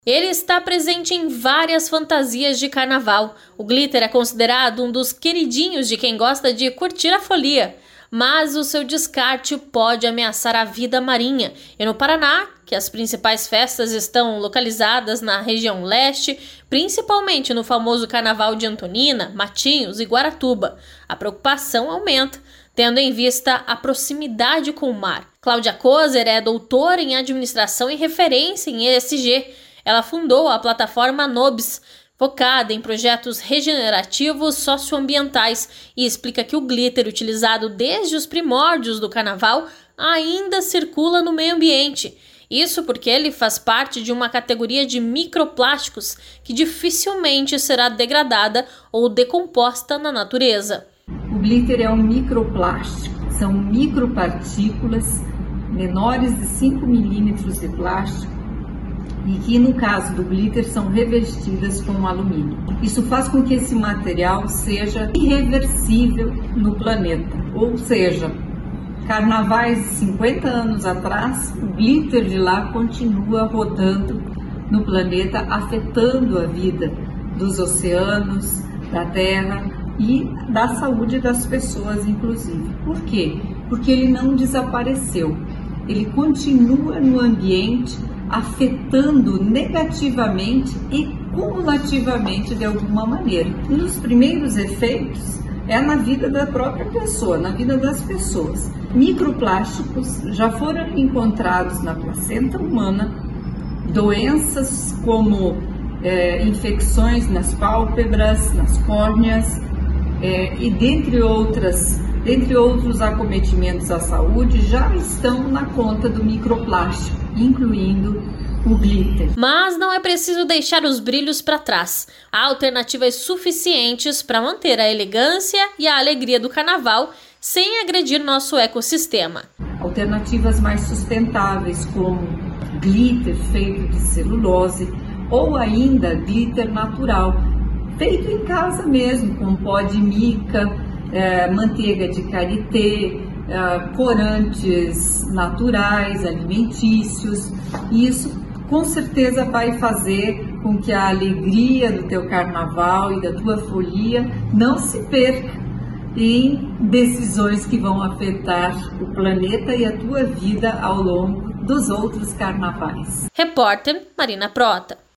Ele está presente em várias fantasias de carnaval. O glitter é considerado um dos queridinhos de quem gosta de curtir a folia. Mas o seu descarte pode ameaçar a vida marinha. E no Paraná, que as principais festas estão localizadas na região leste, principalmente no famoso Carnaval de Antonina, Matinhos e Guaratuba, a preocupação aumenta, tendo em vista a proximidade com o mar. Cláudia Kozer é doutora em administração e referência em ESG. Ela fundou a plataforma Nobis, focada em projetos regenerativos socioambientais, e explica que o glitter utilizado desde os primórdios do carnaval ainda circula no meio ambiente. Isso porque ele faz parte de uma categoria de microplásticos que dificilmente será degradada ou decomposta na natureza. O glitter é um microplástico, são micropartículas menores de 5 milímetros de plástico e que, no caso do glitter, são revestidas com alumínio. Isso faz com que esse material seja irreversível no planeta, ou seja, carnavais de 50 anos atrás, o glitter de lá continua rodando no planeta, afetando a vida dos oceanos, da terra e da saúde das pessoas, inclusive. Por quê? Porque ele não desapareceu, ele continua no ambiente, afetando negativamente e cumulativamente de alguma maneira. Um dos primeiros efeitos é na vida da própria pessoa, na vida das pessoas. Microplásticos já foram encontrados na placenta humana, doenças como infecções nas pálpebras, nas córneas e dentre outros acometimentos à saúde já estão na conta do microplástico, incluindo o glitter. Mas não é preciso deixar os brilhos para trás. Há alternativas suficientes para manter a elegância e a alegria do carnaval sem agredir nosso ecossistema. Alternativas mais sustentáveis, como glitter feito de celulose ou ainda glitter natural, feito em casa mesmo, com pó de mica, manteiga de karité, corantes naturais, alimentícios. Isso com certeza vai fazer com que a alegria do teu carnaval e da tua folia não se perca em decisões que vão afetar o planeta e a tua vida ao longo dos outros carnavais. Repórter Marina Prota.